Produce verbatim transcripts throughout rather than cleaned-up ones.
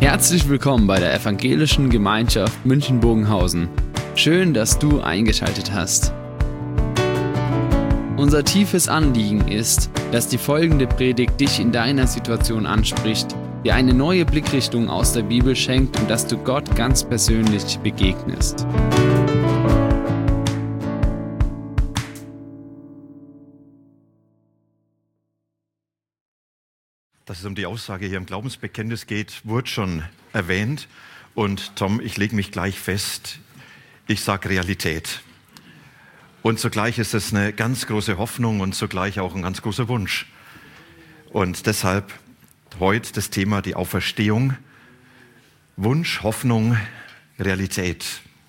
Herzlich willkommen bei der Evangelischen Gemeinschaft München-Bogenhausen. Schön, dass du eingeschaltet hast. Unser tiefes Anliegen ist, dass die folgende Predigt dich in deiner Situation anspricht, dir eine neue Blickrichtung aus der Bibel schenkt und dass du Gott ganz persönlich begegnest. Dass es um die Aussage hier im Glaubensbekenntnis geht, wurde schon erwähnt. Und Tom, ich lege mich gleich fest, ich sage Realität. Und zugleich ist es eine ganz große Hoffnung und zugleich auch ein ganz großer Wunsch. Und deshalb heute das Thema die Auferstehung. Wunsch, Hoffnung, Realität.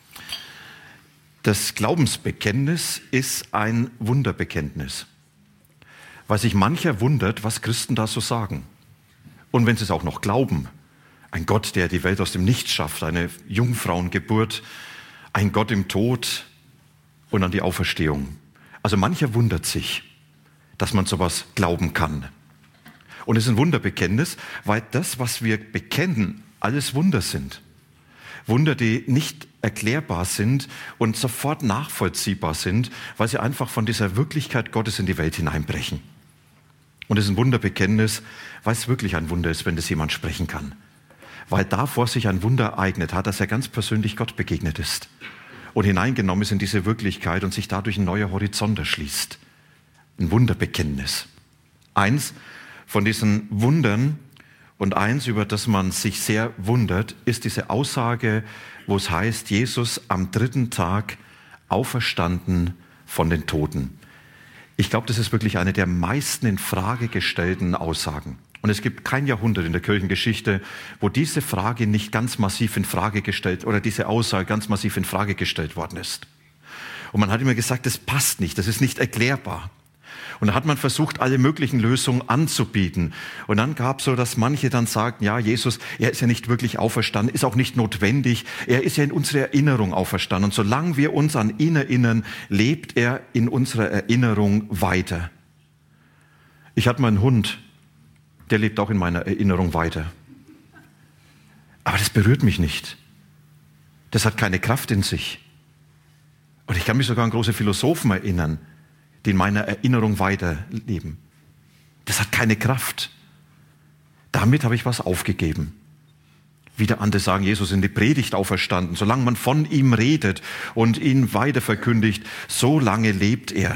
Das Glaubensbekenntnis ist ein Wunderbekenntnis. Weil sich mancher wundert, was Christen da so sagen. Und wenn sie es auch noch glauben, ein Gott, der die Welt aus dem Nichts schafft, eine Jungfrauengeburt, ein Gott im Tod und an die Auferstehung. Also mancher wundert sich, dass man sowas glauben kann. Und es ist ein Wunderbekenntnis, weil das, was wir bekennen, alles Wunder sind. Wunder, die nicht erklärbar sind und sofort nachvollziehbar sind, weil sie einfach von dieser Wirklichkeit Gottes in die Welt hineinbrechen. Und es ist ein Wunderbekenntnis, weil es wirklich ein Wunder ist, wenn das jemand sprechen kann. Weil davor sich ein Wunder ereignet hat, dass er ganz persönlich Gott begegnet ist und hineingenommen ist in diese Wirklichkeit und sich dadurch ein neuer Horizont erschließt. Ein Wunderbekenntnis. Eins von diesen Wundern und eins, über das man sich sehr wundert, ist diese Aussage, wo es heißt, Jesus am dritten Tag auferstanden von den Toten. Ich glaube, das ist wirklich eine der meisten in Frage gestellten Aussagen. Und es gibt kein Jahrhundert in der Kirchengeschichte, wo diese Frage nicht ganz massiv in Frage gestellt oder diese Aussage ganz massiv in Frage gestellt worden ist. Und man hat immer gesagt, das passt nicht, das ist nicht erklärbar. Und da hat man versucht, alle möglichen Lösungen anzubieten. Und dann gab es so, dass manche dann sagten, ja, Jesus, er ist ja nicht wirklich auferstanden, ist auch nicht notwendig. Er ist ja in unserer Erinnerung auferstanden. Und solange wir uns an ihn erinnern, lebt er in unserer Erinnerung weiter. Ich hatte mal einen Hund, der lebt auch in meiner Erinnerung weiter. Aber das berührt mich nicht. Das hat keine Kraft in sich. Und ich kann mich sogar an große Philosophen erinnern, die in meiner Erinnerung weiterleben. Das hat keine Kraft. Damit habe ich was aufgegeben. Wieder andere sagen, Jesus ist in die Predigt auferstanden. Solange man von ihm redet und ihn weiter verkündigt, so lange lebt er.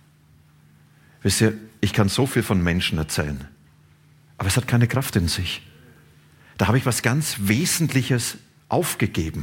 Wisst ihr, ich kann so viel von Menschen erzählen, aber es hat keine Kraft in sich. Da habe ich was ganz Wesentliches aufgegeben.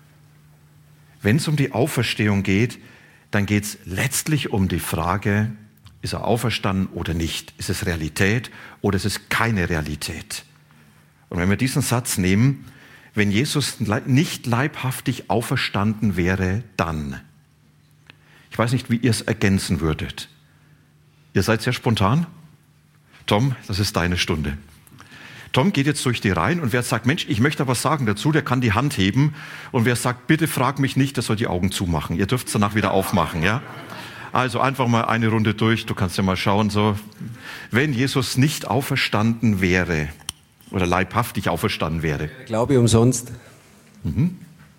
Wenn es um die Auferstehung geht, dann geht es letztlich um die Frage, ist er auferstanden oder nicht? Ist es Realität oder ist es keine Realität? Und wenn wir diesen Satz nehmen, wenn Jesus nicht leibhaftig auferstanden wäre, dann. Ich weiß nicht, wie ihr es ergänzen würdet. Ihr seid sehr spontan. Tom, das ist deine Stunde. Tom geht jetzt durch die Reihen und wer sagt, Mensch, ich möchte was sagen dazu, der kann die Hand heben. Und wer sagt, bitte frag mich nicht, der soll die Augen zumachen. Ihr dürft es danach wieder aufmachen, ja? Also einfach mal eine Runde durch, du kannst ja mal schauen, so, wenn Jesus nicht auferstanden wäre oder leibhaftig auferstanden wäre. Glaube umsonst. Mhm.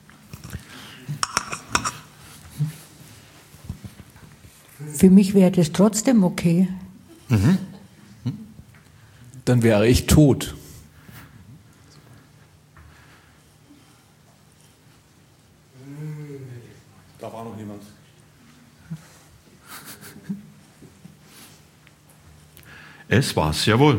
Für mich wäre das trotzdem okay. Mhm. Dann wäre ich tot. Da war noch niemand. Es war's, jawohl.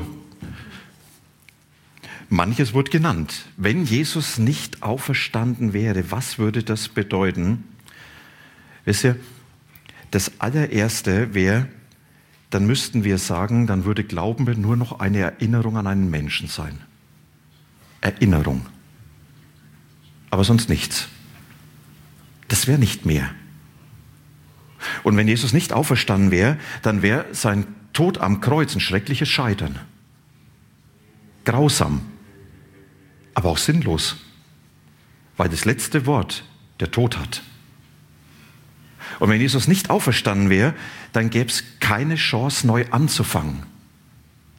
Manches wurde genannt. Wenn Jesus nicht auferstanden wäre, was würde das bedeuten? Wisst ihr, das allererste wäre, dann müssten wir sagen, dann würde Glauben nur noch eine Erinnerung an einen Menschen sein. Erinnerung. Aber sonst nichts. Das wäre nicht mehr. Und wenn Jesus nicht auferstanden wäre, dann wäre sein Tod am Kreuz ein schreckliches Scheitern. Grausam. Aber auch sinnlos. Weil das letzte Wort der Tod hat. Und wenn Jesus nicht auferstanden wäre, dann gäbe es keine Chance, neu anzufangen.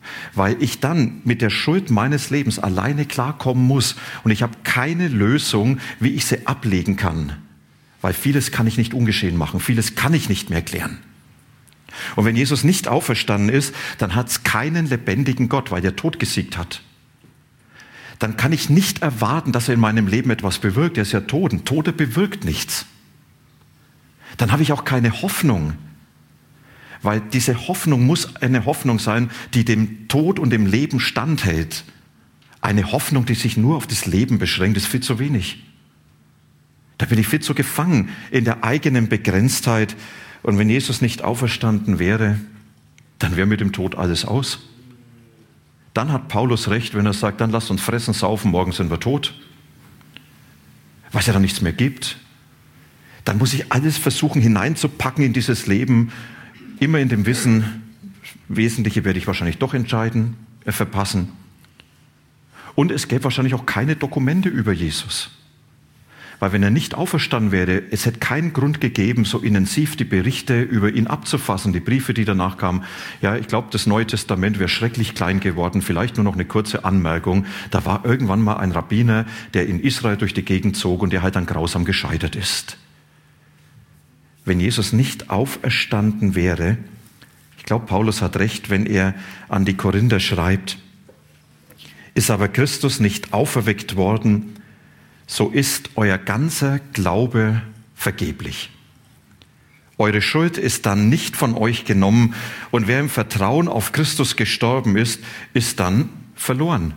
weil ich dann mit der Schuld meines Lebens alleine klarkommen muss und ich habe keine Lösung, wie ich sie ablegen kann, weil vieles kann ich nicht ungeschehen machen, vieles kann ich nicht mehr klären. Und wenn Jesus nicht auferstanden ist, dann hat es keinen lebendigen Gott, weil der Tod gesiegt hat. Dann kann ich nicht erwarten, dass er in meinem Leben etwas bewirkt. Er ist ja tot. Ein Toter bewirkt nichts. Dann habe ich auch keine Hoffnung. Weil diese Hoffnung muss eine Hoffnung sein, die dem Tod und dem Leben standhält. Eine Hoffnung, die sich nur auf das Leben beschränkt, ist viel zu wenig. Da bin ich viel zu gefangen in der eigenen Begrenztheit. Und wenn Jesus nicht auferstanden wäre, dann wäre mit dem Tod alles aus. Dann hat Paulus recht, wenn er sagt, dann lasst uns fressen, saufen, morgen sind wir tot. Weil es ja dann nichts mehr gibt. Dann muss ich alles versuchen hineinzupacken in dieses Leben, immer in dem Wissen, Wesentliche werde ich wahrscheinlich doch entscheiden, äh, verpassen. Und es gäbe wahrscheinlich auch keine Dokumente über Jesus. Weil wenn er nicht auferstanden wäre, es hätte keinen Grund gegeben, so intensiv die Berichte über ihn abzufassen, die Briefe, die danach kamen. Ja, ich glaube, das Neue Testament wäre schrecklich klein geworden. Vielleicht nur noch eine kurze Anmerkung. Da war irgendwann mal ein Rabbiner, der in Israel durch die Gegend zog und der halt dann grausam gescheitert ist. Wenn Jesus nicht auferstanden wäre, ich glaube, Paulus hat recht, wenn er an die Korinther schreibt, ist aber Christus nicht auferweckt worden, so ist euer ganzer Glaube vergeblich. Eure Schuld ist dann nicht von euch genommen und wer im Vertrauen auf Christus gestorben ist, ist dann verloren.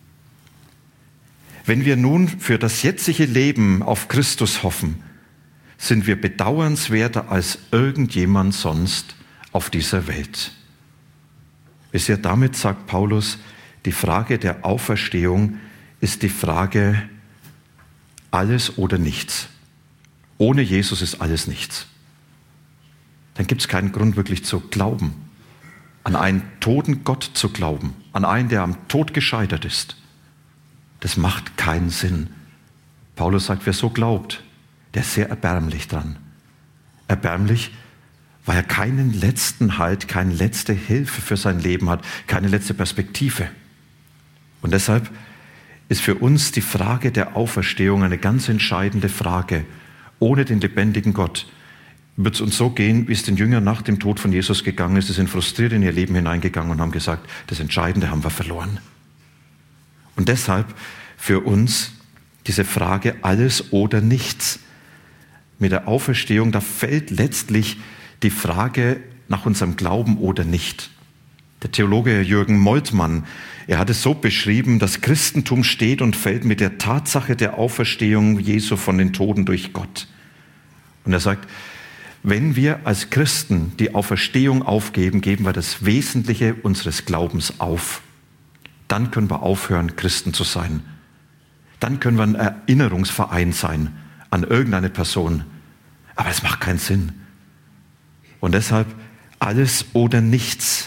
Wenn wir nun für das jetzige Leben auf Christus hoffen, sind wir bedauernswerter als irgendjemand sonst auf dieser Welt. Wisst ihr, damit sagt Paulus, die Frage der Auferstehung ist die Frage alles oder nichts. Ohne Jesus ist alles nichts. Dann gibt es keinen Grund wirklich zu glauben, an einen toten Gott zu glauben, an einen, der am Tod gescheitert ist. Das macht keinen Sinn. Paulus sagt, wer so glaubt, der ist sehr erbärmlich dran. Erbärmlich, weil er keinen letzten Halt, keine letzte Hilfe für sein Leben hat, keine letzte Perspektive. Und deshalb ist für uns die Frage der Auferstehung eine ganz entscheidende Frage. Ohne den lebendigen Gott wird es uns so gehen, wie es den Jüngern nach dem Tod von Jesus gegangen ist. Sie sind frustriert in ihr Leben hineingegangen und haben gesagt, das Entscheidende haben wir verloren. Und deshalb für uns diese Frage alles oder nichts. Mit der Auferstehung, da fällt letztlich die Frage nach unserem Glauben oder nicht. Der Theologe Jürgen Moltmann, er hat es so beschrieben, das Christentum steht und fällt mit der Tatsache der Auferstehung Jesu von den Toten durch Gott. Und er sagt, wenn wir als Christen die Auferstehung aufgeben, geben wir das Wesentliche unseres Glaubens auf. Dann können wir aufhören, Christen zu sein. Dann können wir ein Erinnerungsverein sein an irgendeine Person. Aber es macht keinen Sinn. Und deshalb alles oder nichts.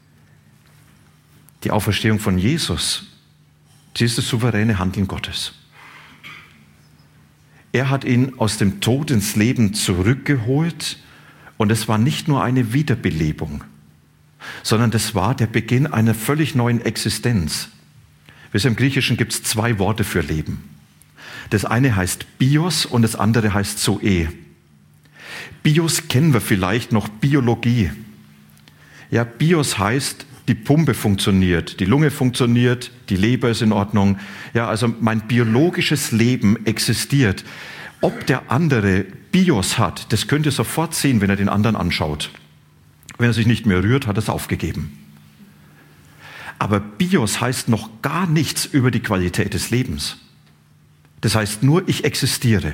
Die Auferstehung von Jesus, sie ist das souveräne Handeln Gottes. Er hat ihn aus dem Tod ins Leben zurückgeholt und es war nicht nur eine Wiederbelebung, sondern das war der Beginn einer völlig neuen Existenz. Wisst ihr, im Griechischen gibt es zwei Worte für Leben. Das eine heißt Bios und das andere heißt Zoe. Bios kennen wir vielleicht noch, Biologie. Ja, Bios heißt, die Pumpe funktioniert, die Lunge funktioniert, die Leber ist in Ordnung. Ja, also mein biologisches Leben existiert. Ob der andere Bios hat, das könnt ihr sofort sehen, wenn er den anderen anschaut. Wenn er sich nicht mehr rührt, hat er es aufgegeben. Aber Bios heißt noch gar nichts über die Qualität des Lebens. Das heißt nur, ich existiere.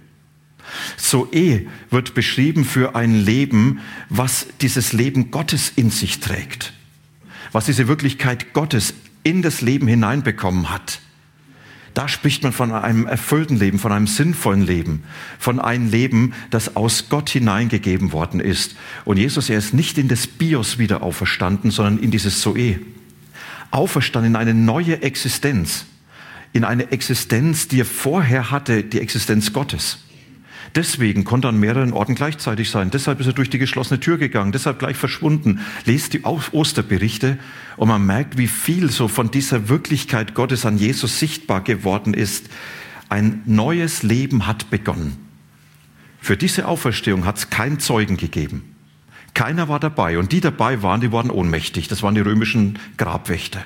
Zoe wird beschrieben für ein Leben, was dieses Leben Gottes in sich trägt. Was diese Wirklichkeit Gottes in das Leben hineinbekommen hat. Da spricht man von einem erfüllten Leben, von einem sinnvollen Leben, von einem Leben, das aus Gott hineingegeben worden ist. Und Jesus, er ist nicht in das Bios wieder auferstanden, sondern in dieses Zoe. Auferstanden in eine neue Existenz. In eine Existenz, die er vorher hatte, die Existenz Gottes. Deswegen konnte er an mehreren Orten gleichzeitig sein. Deshalb ist er durch die geschlossene Tür gegangen, deshalb gleich verschwunden. Lest die Osterberichte und man merkt, wie viel so von dieser Wirklichkeit Gottes an Jesus sichtbar geworden ist. Ein neues Leben hat begonnen. Für diese Auferstehung hat es keinen Zeugen gegeben. Keiner war dabei. Und die dabei waren, die waren ohnmächtig. Das waren die römischen Grabwächter.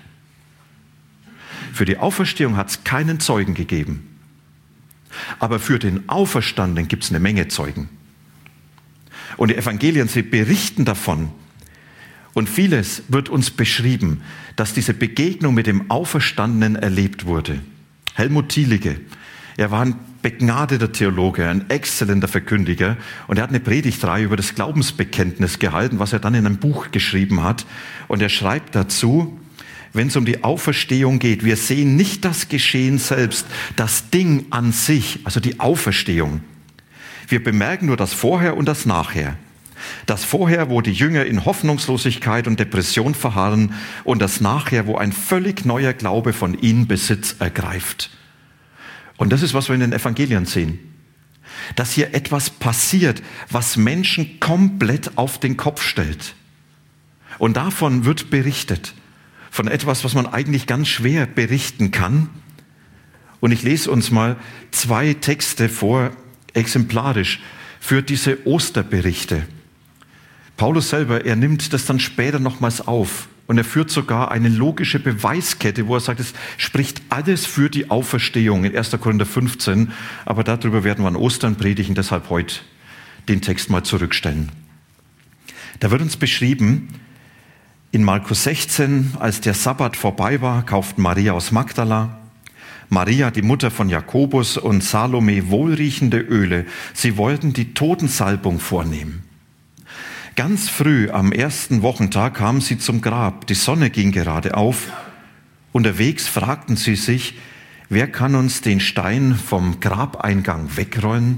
Für die Auferstehung hat es keinen Zeugen gegeben. Aber für den Auferstandenen gibt es eine Menge Zeugen. Und die Evangelien, sie berichten davon. Und vieles wird uns beschrieben, dass diese Begegnung mit dem Auferstandenen erlebt wurde. Helmut Thielicke, er war ein begnadeter Theologe, ein exzellenter Verkündiger. Und er hat eine Predigtreihe über das Glaubensbekenntnis gehalten, was er dann in einem Buch geschrieben hat. Und er schreibt dazu, wenn es um die Auferstehung geht, wir sehen nicht das Geschehen selbst, das Ding an sich, also die Auferstehung. Wir bemerken nur das Vorher und das Nachher. Das Vorher, wo die Jünger in Hoffnungslosigkeit und Depression verharren, und das Nachher, wo ein völlig neuer Glaube von ihnen Besitz ergreift. Und das ist, was wir in den Evangelien sehen. Dass hier etwas passiert, was Menschen komplett auf den Kopf stellt. Und davon wird berichtet. Von etwas, was man eigentlich ganz schwer berichten kann. Und ich lese uns mal zwei Texte vor, exemplarisch, für diese Osterberichte. Paulus selber, er nimmt das dann später nochmals auf. Und er führt sogar eine logische Beweiskette, wo er sagt, es spricht alles für die Auferstehung in erster Korinther fünfzehn. Aber darüber werden wir an Ostern predigen, deshalb heute den Text mal zurückstellen. Da wird uns beschrieben, in Markus sechzehn, als der Sabbat vorbei war, kauften Maria aus Magdala, Maria, die Mutter von Jakobus, und Salome wohlriechende Öle. Sie wollten die Totensalbung vornehmen. Ganz früh am ersten Wochentag kamen sie zum Grab. Die Sonne ging gerade auf. Unterwegs fragten sie sich, wer kann uns den Stein vom Grabeingang wegrollen?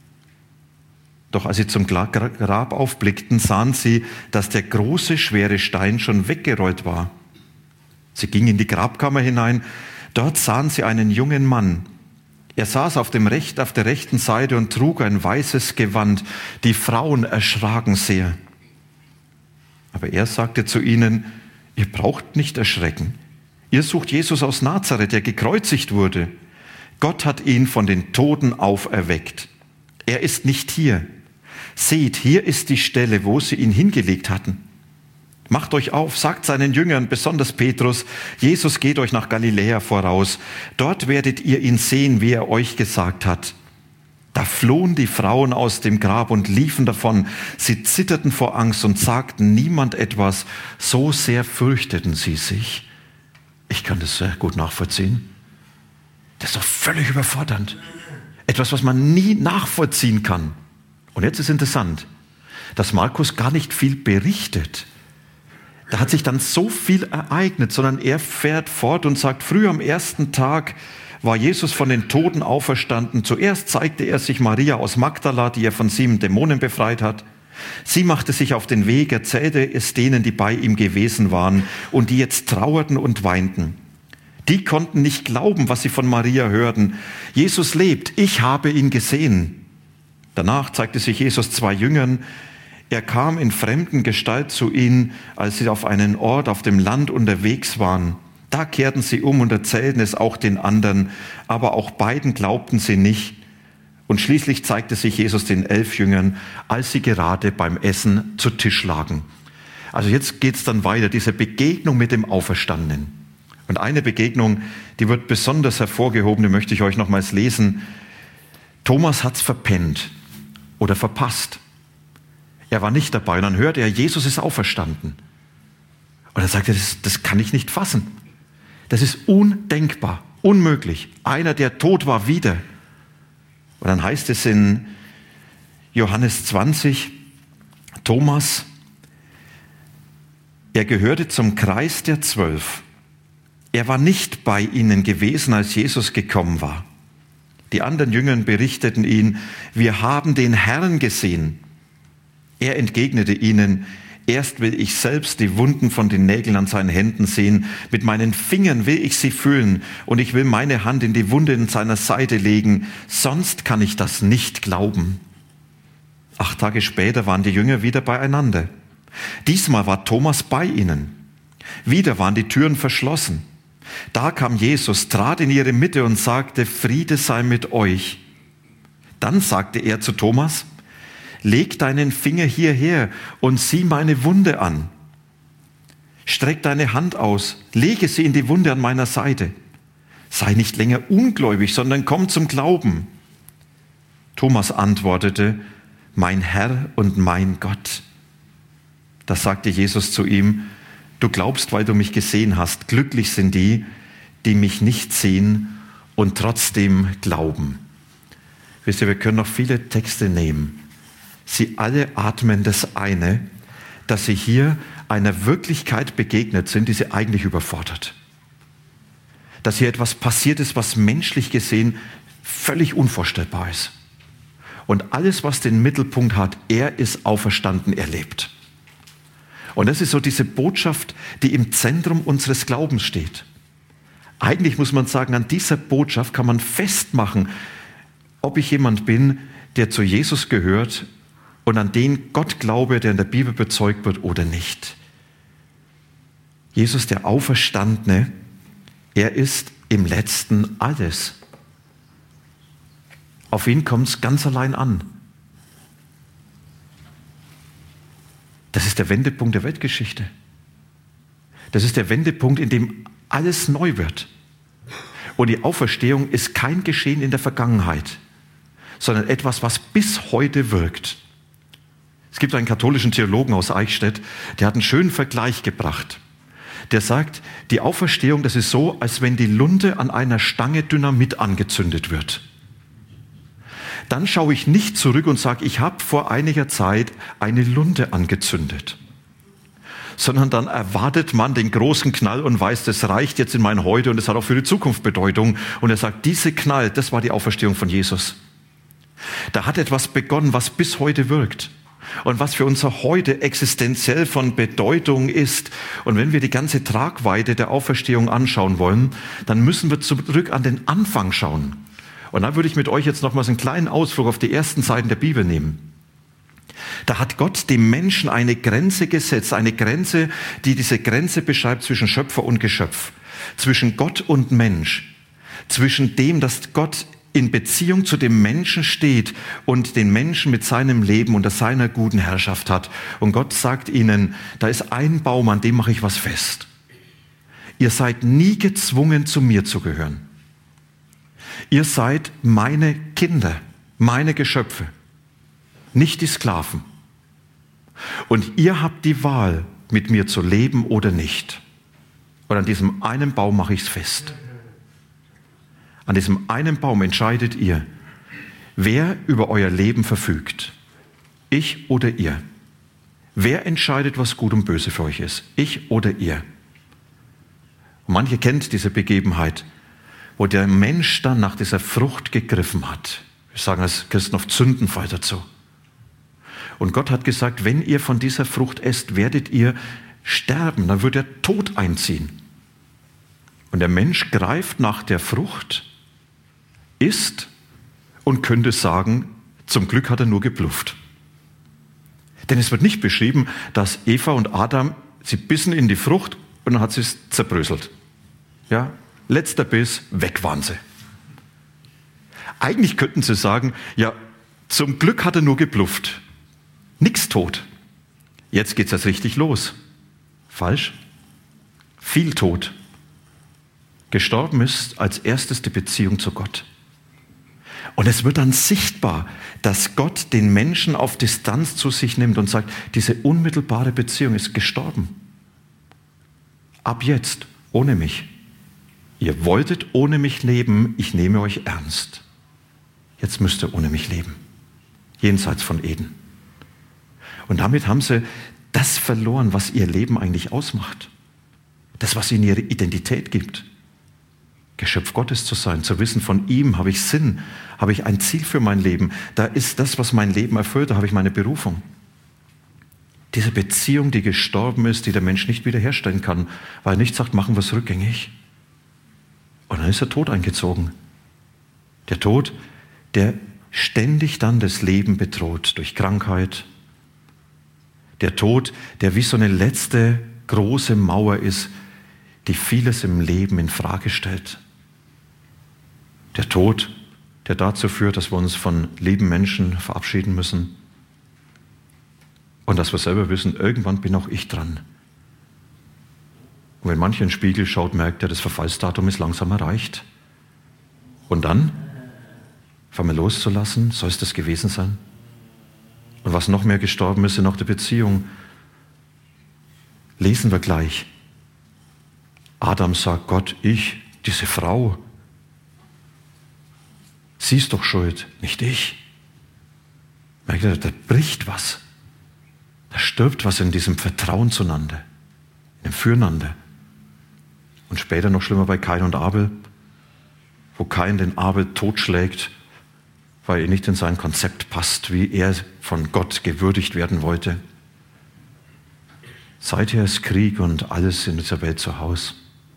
Doch als sie zum Grab aufblickten, sahen sie, dass der große, schwere Stein schon weggerollt war. Sie gingen in die Grabkammer hinein. Dort sahen sie einen jungen Mann. Er saß auf, dem Recht, auf der rechten Seite und trug ein weißes Gewand. Die Frauen erschraken sehr. Aber er sagte zu ihnen, ihr braucht nicht erschrecken. Ihr sucht Jesus aus Nazareth, der gekreuzigt wurde. Gott hat ihn von den Toten auferweckt. Er ist nicht hier. Seht, hier ist die Stelle, wo sie ihn hingelegt hatten. Macht euch auf, sagt seinen Jüngern, besonders Petrus, Jesus geht euch nach Galiläa voraus. Dort werdet ihr ihn sehen, wie er euch gesagt hat. Da flohen die Frauen aus dem Grab und liefen davon. Sie zitterten vor Angst und sagten niemand etwas. So sehr fürchteten sie sich. Ich kann das sehr gut nachvollziehen. Das ist doch völlig überfordernd. Etwas, was man nie nachvollziehen kann. Und jetzt ist interessant, dass Markus gar nicht viel berichtet. Da hat sich dann so viel ereignet, sondern er fährt fort und sagt, früh am ersten Tag war Jesus von den Toten auferstanden. Zuerst zeigte er sich Maria aus Magdala, die er von sieben Dämonen befreit hat. Sie machte sich auf den Weg, erzählte es denen, die bei ihm gewesen waren und die jetzt trauerten und weinten. Die konnten nicht glauben, was sie von Maria hörten. Jesus lebt, ich habe ihn gesehen. Danach zeigte sich Jesus zwei Jüngern. Er kam in fremden Gestalt zu ihnen, als sie auf einen Ort auf dem Land unterwegs waren. Da kehrten sie um und erzählten es auch den anderen, aber auch beiden glaubten sie nicht. Und schließlich zeigte sich Jesus den elf Jüngern, als sie gerade beim Essen zu Tisch lagen. Also jetzt geht es dann weiter, diese Begegnung mit dem Auferstandenen. Und eine Begegnung, die wird besonders hervorgehoben, die möchte ich euch nochmals lesen. Thomas hat's verpennt oder verpasst. Er war nicht dabei und dann hört er, Jesus ist auferstanden. Und er sagt, das, das kann ich nicht fassen. Das ist undenkbar, unmöglich. Einer, der tot war, wieder. Und dann heißt es in Johannes zwanzig, Thomas, er gehörte zum Kreis der Zwölf. Er war nicht bei ihnen gewesen, als Jesus gekommen war. Die anderen Jünger berichteten ihn, wir haben den Herrn gesehen. Er entgegnete ihnen, Erst will ich selbst die Wunden von den Nägeln an seinen Händen sehen. Mit meinen Fingern will ich sie fühlen und ich will meine Hand in die Wunde in seiner Seite legen. Sonst kann ich das nicht glauben. Acht Tage später waren die Jünger wieder beieinander. Diesmal war Thomas bei ihnen. Wieder waren die Türen verschlossen. Da kam Jesus, trat in ihre Mitte und sagte, Friede sei mit euch. Dann sagte er zu Thomas, leg deinen Finger hierher und sieh meine Wunde an. Streck deine Hand aus, lege sie in die Wunde an meiner Seite. Sei nicht länger ungläubig, sondern komm zum Glauben. Thomas antwortete, mein Herr und mein Gott. Da sagte Jesus zu ihm, du glaubst, weil du mich gesehen hast. Glücklich sind die, die mich nicht sehen und trotzdem glauben. Wisst ihr, wir können noch viele Texte nehmen. Sie alle atmen das eine, dass sie hier einer Wirklichkeit begegnet sind, die sie eigentlich überfordert. Dass hier etwas passiert ist, was menschlich gesehen völlig unvorstellbar ist. Und alles, was den Mittelpunkt hat, er ist auferstanden, er lebt. Und das ist so diese Botschaft, die im Zentrum unseres Glaubens steht. Eigentlich muss man sagen, an dieser Botschaft kann man festmachen, ob ich jemand bin, der zu Jesus gehört und an den Gott glaube, der in der Bibel bezeugt wird oder nicht. Jesus, der Auferstandene, er ist im Letzten alles. Auf ihn kommt es ganz allein an. Das ist der Wendepunkt der Weltgeschichte. Das ist der Wendepunkt, in dem alles neu wird. Und die Auferstehung ist kein Geschehen in der Vergangenheit, sondern etwas, was bis heute wirkt. Es gibt einen katholischen Theologen aus Eichstätt, der hat einen schönen Vergleich gebracht. Der sagt, die Auferstehung, das ist so, als wenn die Lunte an einer Stange Dynamit angezündet wird. Dann schaue ich nicht zurück und sage, ich habe vor einiger Zeit eine Lunte angezündet. Sondern dann erwartet man den großen Knall und weiß, das reicht jetzt in mein Heute und das hat auch für die Zukunft Bedeutung. Und er sagt, diese Knall, das war die Auferstehung von Jesus. Da hat etwas begonnen, was bis heute wirkt. Und was für unser Heute existenziell von Bedeutung ist. Und wenn wir die ganze Tragweite der Auferstehung anschauen wollen, dann müssen wir zurück an den Anfang schauen. Und da würde ich mit euch jetzt nochmals einen kleinen Ausflug auf die ersten Seiten der Bibel nehmen. Da hat Gott dem Menschen eine Grenze gesetzt, eine Grenze, die diese Grenze beschreibt zwischen Schöpfer und Geschöpf, zwischen Gott und Mensch, zwischen dem, dass Gott in Beziehung zu dem Menschen steht und den Menschen mit seinem Leben unter seiner guten Herrschaft hat. Und Gott sagt ihnen, da ist ein Baum, an dem mache ich was fest. Ihr seid nie gezwungen, zu mir zu gehören. Ihr seid meine Kinder, meine Geschöpfe, nicht die Sklaven. Und ihr habt die Wahl, mit mir zu leben oder nicht. Und an diesem einen Baum mache ich es fest. An diesem einen Baum entscheidet ihr, wer über euer Leben verfügt. Ich oder ihr. Wer entscheidet, was gut und böse für euch ist? Ich oder ihr. Und manche kennt diese Begebenheit, wo der Mensch dann nach dieser Frucht gegriffen hat. Wir sagen als Christen oft Sündenfall dazu. Und Gott hat gesagt, wenn ihr von dieser Frucht esst, werdet ihr sterben, dann wird der Tod einziehen. Und der Mensch greift nach der Frucht, isst und könnte sagen, zum Glück hat er nur geblufft. Denn es wird nicht beschrieben, dass Eva und Adam, sie bissen in die Frucht und dann hat sie es zerbröselt. Ja, letzter Biss, weg waren sie. Eigentlich könnten sie sagen, ja, zum Glück hat er nur geblufft. Nix tot. Jetzt geht's jetzt richtig los. Falsch. Viel tot. Gestorben ist als erstes die Beziehung zu Gott. Und es wird dann sichtbar, dass Gott den Menschen auf Distanz zu sich nimmt und sagt, diese unmittelbare Beziehung ist gestorben. Ab jetzt, ohne mich. Ihr wolltet ohne mich leben, ich nehme euch ernst. Jetzt müsst ihr ohne mich leben. Jenseits von Eden. Und damit haben sie das verloren, was ihr Leben eigentlich ausmacht. Das, was ihnen ihre Identität gibt. Geschöpf Gottes zu sein, zu wissen, von ihm habe ich Sinn, habe ich ein Ziel für mein Leben. Da ist das, was mein Leben erfüllt, da habe ich meine Berufung. Diese Beziehung, die gestorben ist, die der Mensch nicht wiederherstellen kann, weil er nicht sagt, machen wir es rückgängig. Und dann ist der Tod eingezogen. Der Tod, der ständig dann das Leben bedroht durch Krankheit. Der Tod, der wie so eine letzte große Mauer ist, die vieles im Leben in Frage stellt. Der Tod, der dazu führt, dass wir uns von lieben Menschen verabschieden müssen. Und dass wir selber wissen, irgendwann bin auch ich dran. Und wenn mancher in den Spiegel schaut, merkt er, das Verfallsdatum ist langsam erreicht. Und dann, von mir loszulassen, soll es das gewesen sein? Und was noch mehr gestorben ist in auch der Beziehung, lesen wir gleich. Adam sagt Gott, ich, diese Frau, sie ist doch schuld, nicht ich. Merkt ihr, da bricht was. Da stirbt was in diesem Vertrauen zueinander, in dem Füreinander. Und später noch schlimmer bei Kain und Abel, wo Kain den Abel totschlägt, weil er nicht in sein Konzept passt, wie er von Gott gewürdigt werden wollte. Seither ist Krieg und alles in dieser Welt zu Hause.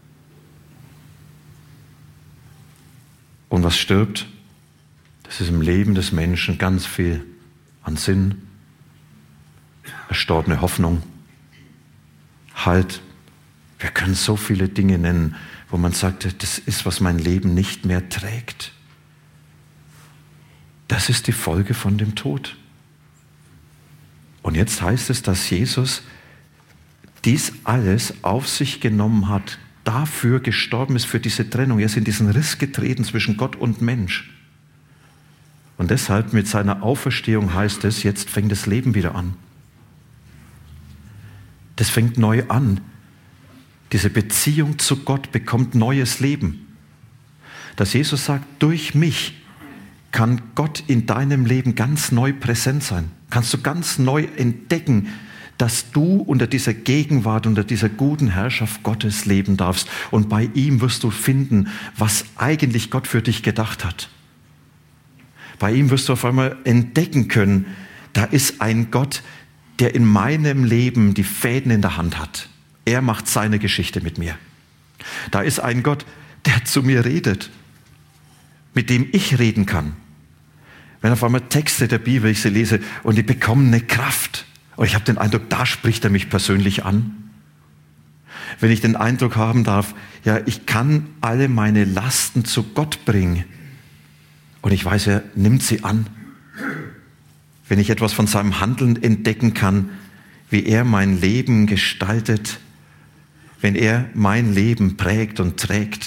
Und was stirbt? Das ist im Leben des Menschen ganz viel an Sinn, erstorbene Hoffnung, Halt. Wir können so viele Dinge nennen, wo man sagt, das ist, was mein Leben nicht mehr trägt. Das ist die Folge von dem Tod. Und jetzt heißt es, dass Jesus dies alles auf sich genommen hat, dafür gestorben ist, für diese Trennung. Er ist in diesen Riss getreten zwischen Gott und Mensch. Und deshalb mit seiner Auferstehung heißt es, jetzt fängt das Leben wieder an. Das fängt neu an. Diese Beziehung zu Gott bekommt neues Leben. Dass Jesus sagt, durch mich kann Gott in deinem Leben ganz neu präsent sein. Kannst du ganz neu entdecken, dass du unter dieser Gegenwart, unter dieser guten Herrschaft Gottes leben darfst. Und bei ihm wirst du finden, was eigentlich Gott für dich gedacht hat. Bei ihm wirst du auf einmal entdecken können, da ist ein Gott, der in meinem Leben die Fäden in der Hand hat. Er macht seine Geschichte mit mir. Da ist ein Gott, der zu mir redet, mit dem ich reden kann. Wenn auf einmal Texte der Bibel, ich sie lese, und die bekommen eine Kraft. Und ich habe den Eindruck, da spricht er mich persönlich an. Wenn ich den Eindruck haben darf, ja, ich kann alle meine Lasten zu Gott bringen. Und ich weiß, er nimmt sie an. Wenn ich etwas von seinem Handeln entdecken kann, wie er mein Leben gestaltet, wenn er mein Leben prägt und trägt,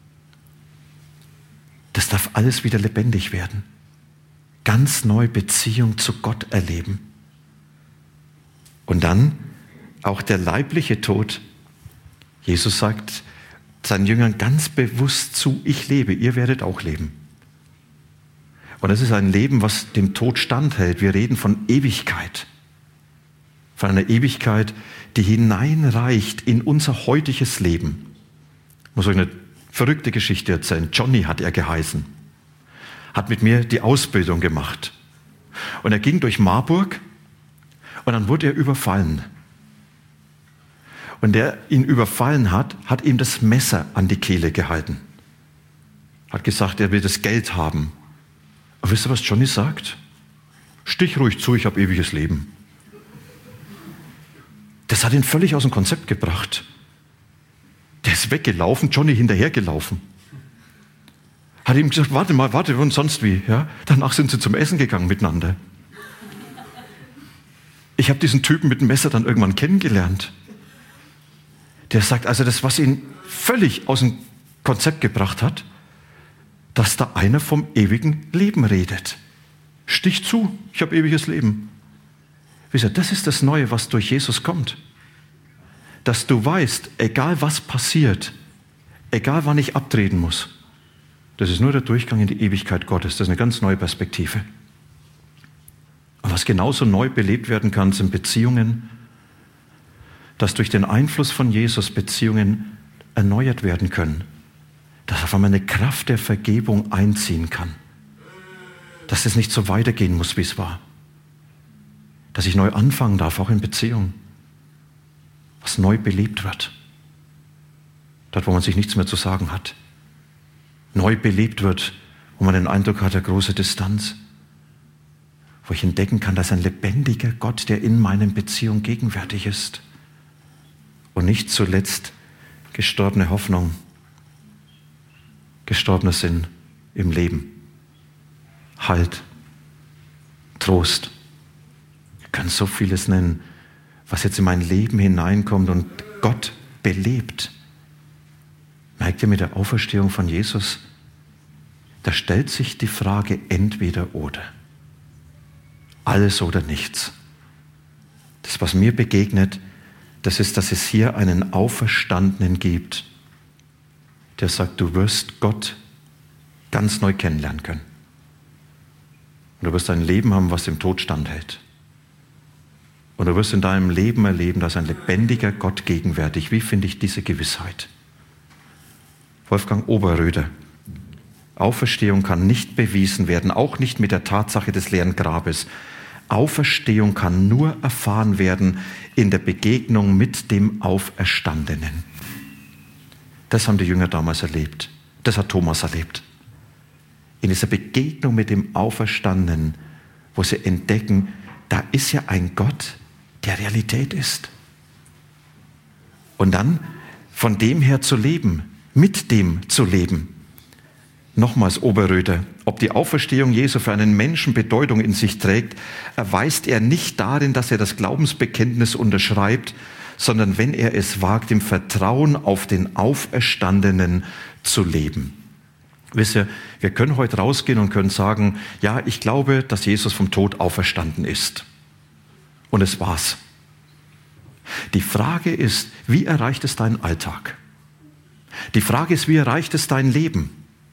das darf alles wieder lebendig werden. Ganz neu Beziehung zu Gott erleben. Und dann auch der leibliche Tod. Jesus sagt seinen Jüngern ganz bewusst zu, ich lebe, ihr werdet auch leben. Und das ist ein Leben, was dem Tod standhält. Wir reden von Ewigkeit. Von einer Ewigkeit, die hineinreicht in unser heutiges Leben. Ich muss euch eine verrückte Geschichte erzählen. Johnny hat er geheißen. Hat mit mir die Ausbildung gemacht. Und er ging durch Marburg und dann wurde er überfallen. Und der ihn überfallen hat, hat ihm das Messer an die Kehle gehalten. Hat gesagt, er will das Geld haben. Und wisst ihr, was Johnny sagt? Stich ruhig zu, ich habe ewiges Leben. Das hat ihn völlig aus dem Konzept gebracht. Der ist weggelaufen, Johnny hinterhergelaufen. Hat ihm gesagt, warte mal, warte, und sonst wie. Ja? Danach sind sie zum Essen gegangen miteinander. Ich habe diesen Typen mit dem Messer dann irgendwann kennengelernt. Der sagt, also das, was ihn völlig aus dem Konzept gebracht hat, dass da einer vom ewigen Leben redet. Stich zu, ich habe ewiges Leben. Wisst ihr, das ist das Neue, was durch Jesus kommt. Dass du weißt, egal was passiert, egal wann ich abtreten muss, das ist nur der Durchgang in die Ewigkeit Gottes. Das ist eine ganz neue Perspektive. Und was genauso neu belebt werden kann, sind Beziehungen, dass durch den Einfluss von Jesus Beziehungen erneuert werden können. Dass auf einmal eine Kraft der Vergebung einziehen kann. Dass es nicht so weitergehen muss, wie es war. dass ich neu anfangen darf, auch in Beziehung. Was neu belebt wird. Dort, wo man sich nichts mehr zu sagen hat. Neu belebt wird, wo man den Eindruck hat, eine große Distanz. Wo ich entdecken kann, dass ein lebendiger Gott, der in meinen Beziehungen gegenwärtig ist. Und nicht zuletzt gestorbene Hoffnung, gestorbener Sinn im Leben. Halt, Trost. Wir können so vieles nennen, was jetzt in mein Leben hineinkommt und Gott belebt. Merkt ihr mit der Auferstehung von Jesus, da stellt sich die Frage entweder oder. Alles oder nichts. Das, was mir begegnet, das ist, dass es hier einen Auferstandenen gibt, der sagt, du wirst Gott ganz neu kennenlernen können. Und du wirst ein Leben haben, was dem Tod standhält. Und du wirst in deinem Leben erleben, dass ein lebendiger Gott gegenwärtig. Wie finde ich diese Gewissheit? Wolfgang Oberröder. Auferstehung kann nicht bewiesen werden, auch nicht mit der Tatsache des leeren Grabes. Auferstehung kann nur erfahren werden in der Begegnung mit dem Auferstandenen. Das haben die Jünger damals erlebt. Das hat Thomas erlebt. In dieser Begegnung mit dem Auferstandenen, wo sie entdecken, da ist ja ein Gott, der Realität ist. Und dann von dem her zu leben, mit dem zu leben. Nochmals Oberröder, ob die Auferstehung Jesu für einen Menschen Bedeutung in sich trägt, erweist er nicht darin, dass er das Glaubensbekenntnis unterschreibt, sondern wenn er es wagt, im Vertrauen auf den Auferstandenen zu leben. Wisst ihr, wir können heute rausgehen und können sagen, ja, ich glaube, dass Jesus vom Tod auferstanden ist. Und es war's. Die Frage ist, wie erreicht es deinen Alltag? Die Frage ist, wie erreicht es dein Leben?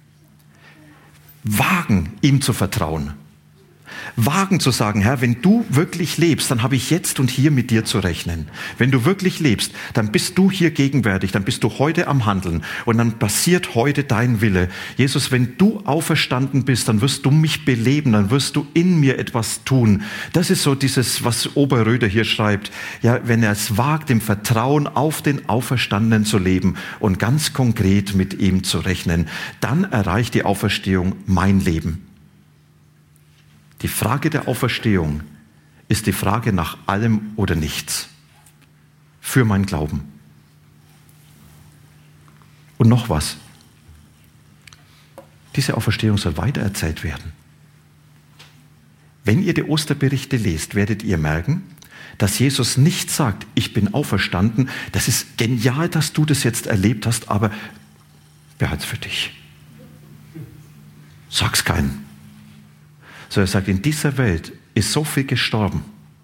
Wagen, ihm zu vertrauen. Wagen zu sagen, Herr, wenn du wirklich lebst, dann habe ich jetzt und hier mit dir zu rechnen. Wenn du wirklich lebst, dann bist du hier gegenwärtig, dann bist du heute am Handeln und dann passiert heute dein Wille. Jesus, wenn du auferstanden bist, dann wirst du mich beleben, dann wirst du in mir etwas tun. Das ist so dieses, was Oberröder hier schreibt. Ja, wenn er es wagt, im Vertrauen auf den Auferstandenen zu leben und ganz konkret mit ihm zu rechnen, dann erreicht die Auferstehung mein Leben. Die Frage der Auferstehung ist die Frage nach allem oder nichts. Für mein Glauben. Und noch was. Diese Auferstehung soll weitererzählt werden. Wenn ihr die Osterberichte lest, werdet ihr merken, dass Jesus nicht sagt, ich bin auferstanden. Das ist genial, dass du das jetzt erlebt hast, aber behalt's für dich. Sag's keinen. So, er sagt, in dieser Welt ist so viel gestorben.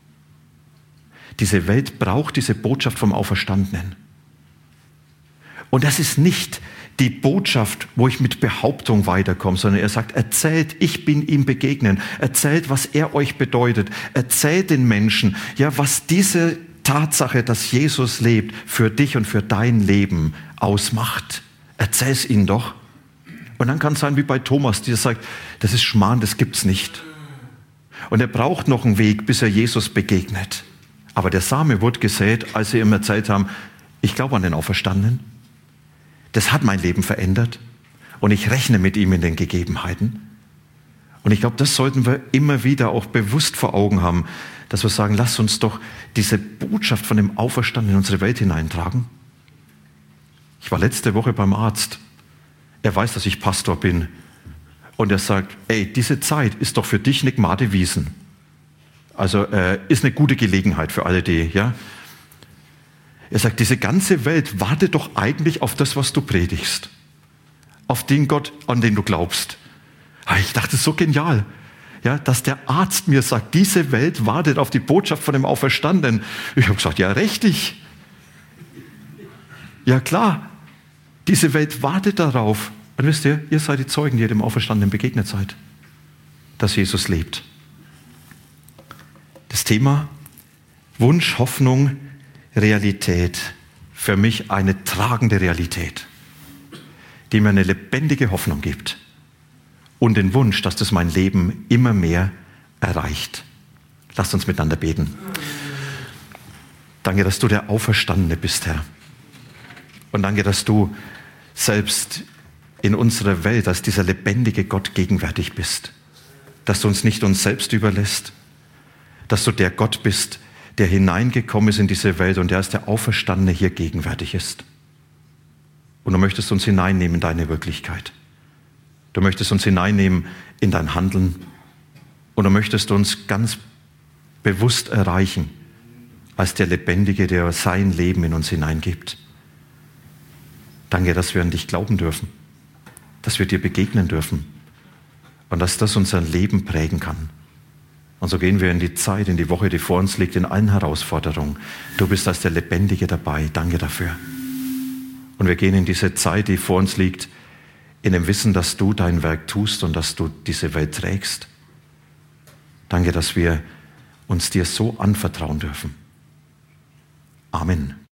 Diese Welt braucht diese Botschaft vom Auferstandenen. Und das ist nicht die Botschaft, wo ich mit Behauptung weiterkomme, sondern er sagt, erzählt, ich bin ihm begegnen. Erzählt, was er euch bedeutet. Erzählt den Menschen, ja, was diese Tatsache, dass Jesus lebt, für dich und für dein Leben ausmacht. Erzähl es ihnen doch. Und dann kann es sein wie bei Thomas, der sagt, das ist Schmarrn, das gibt's nicht. Und er braucht noch einen Weg, bis er Jesus begegnet. Aber der Same wurde gesät, als sie ihm erzählt haben, ich glaube an den Auferstandenen. Das hat mein Leben verändert. Und ich rechne mit ihm in den Gegebenheiten. Und ich glaube, das sollten wir immer wieder auch bewusst vor Augen haben, dass wir sagen, lass uns doch diese Botschaft von dem Auferstandenen in unsere Welt hineintragen. Ich war letzte Woche beim Arzt. Er weiß, dass ich Pastor bin. Und er sagt, ey, diese Zeit ist doch für dich eine Gnade Wiesen. Also äh, ist eine gute Gelegenheit für alle die, ja. Er sagt, diese ganze Welt wartet doch eigentlich auf das, was du predigst. Auf den Gott, an den du glaubst. Ich dachte, das ist so genial. Ja, dass der Arzt mir sagt, diese Welt wartet auf die Botschaft von dem Auferstandenen. Ich habe gesagt, ja, richtig. Ja, klar. Diese Welt wartet darauf. Und wisst ihr, ihr seid die Zeugen, die ihr dem Auferstandenen begegnet seid, dass Jesus lebt. Das Thema Wunsch, Hoffnung, Realität. Für mich eine tragende Realität, die mir eine lebendige Hoffnung gibt und den Wunsch, dass das mein Leben immer mehr erreicht. Lasst uns miteinander beten. Danke, dass du der Auferstandene bist, Herr. Und danke, dass du selbst in unserer Welt als dieser lebendige Gott gegenwärtig bist. Dass du uns nicht uns selbst überlässt. Dass du der Gott bist, der hineingekommen ist in diese Welt und der als der Auferstandene hier gegenwärtig ist. Und du möchtest uns hineinnehmen in deine Wirklichkeit. Du möchtest uns hineinnehmen in dein Handeln. Und du möchtest uns ganz bewusst erreichen als der Lebendige, der sein Leben in uns hineingibt. Danke, dass wir an dich glauben dürfen, dass wir dir begegnen dürfen und dass das unser Leben prägen kann. Und so gehen wir in die Zeit, in die Woche, die vor uns liegt, in allen Herausforderungen. Du bist als der Lebendige dabei. Danke dafür. Und wir gehen in diese Zeit, die vor uns liegt, in dem Wissen, dass du dein Werk tust und dass du diese Welt trägst. Danke, dass wir uns dir so anvertrauen dürfen. Amen.